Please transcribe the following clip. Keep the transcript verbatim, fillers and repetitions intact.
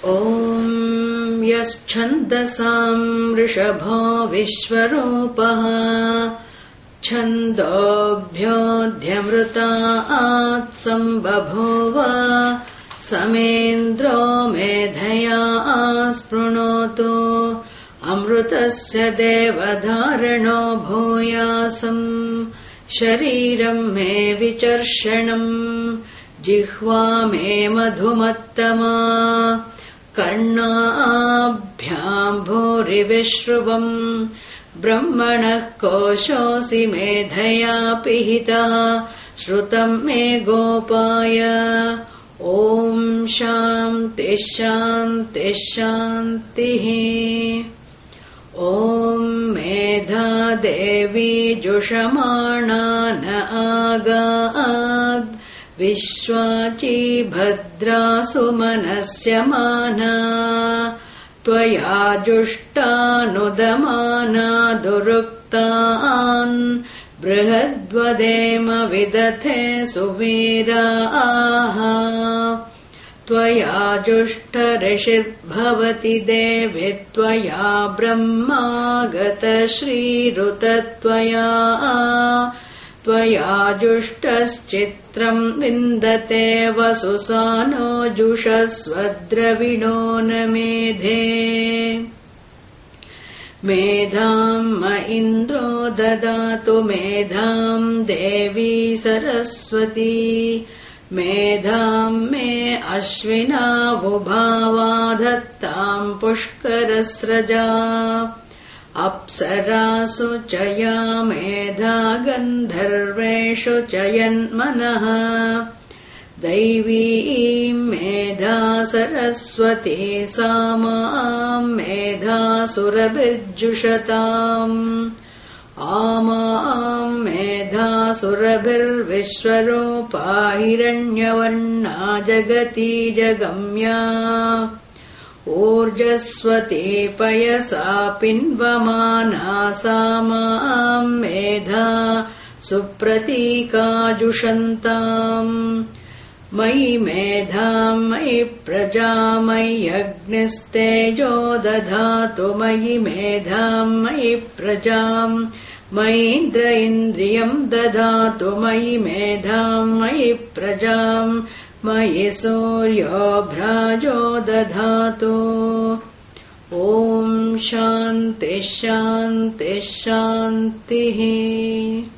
ॐ यश्छन्दसाम् वृषभो विश्वरूपः छन्दोभ्योऽध्यमृतात् सम्बभूव समेन्द्रो मेधया स्पृणोतु अमृतस्य देवधारणो भूयासम् शरीरम् मे विचर्षणम् जिह्वा मे मधुमत्तमा कर्णाभ्याम् भूरिविश्रुवम् ब्रह्मणः कोशोऽसि मेधया पिहितः श्रुतम् मे गोपाय ॐ शान्तिः शान्तिः शान्तिः। ॐ मेधा देवी जुषमाणा न आगाद् विश्वाची भद्रा सुमनस्य माना त्वया जुष्टानुदमाना दुरुक्तान् बृहद्वदेम विदथे सुवीराः त्वया जुष्टऋषिर्भवति देवि त्वया ब्रह्मागत श्रीरुतत्वया त्वया जुष्टश्चित्रम् विन्दते वसुसानो जुषस्वद्रविणो न मेधे मेधाम् म इन्द्रो ददातु मेधाम् देवी सरस्वती मेधाम् मे अश्विनावुभावा धत्ताम् पुष्करस्रजा अप्सरासु च या मेधा गन्धर्वेषु च यन्मनः दैवीम् मेधा सरस्वती सा माम् मेधासुरभिर्जुषताम् आमाम् मेधासुरभिर्विश्वरूपा हिरण्यवर्णा जगती जगम्या ऊर्जस्वती पयसा पिन्वमाना सा माम् मेधा सुप्रतीकाजुषन्ताम् मयि मेधाम् मयि प्रजा मयि अग्निस्तेजो दधातु मयि मेधाम् मयि प्रजाम् मयीन्द्र इन्द्रियम् ददातु मयि मेधाम् मयि प्रजाम् मयि सूर्यो भ्राजो दधातु। ॐ शान्तिः शान्तिः शान्तिः।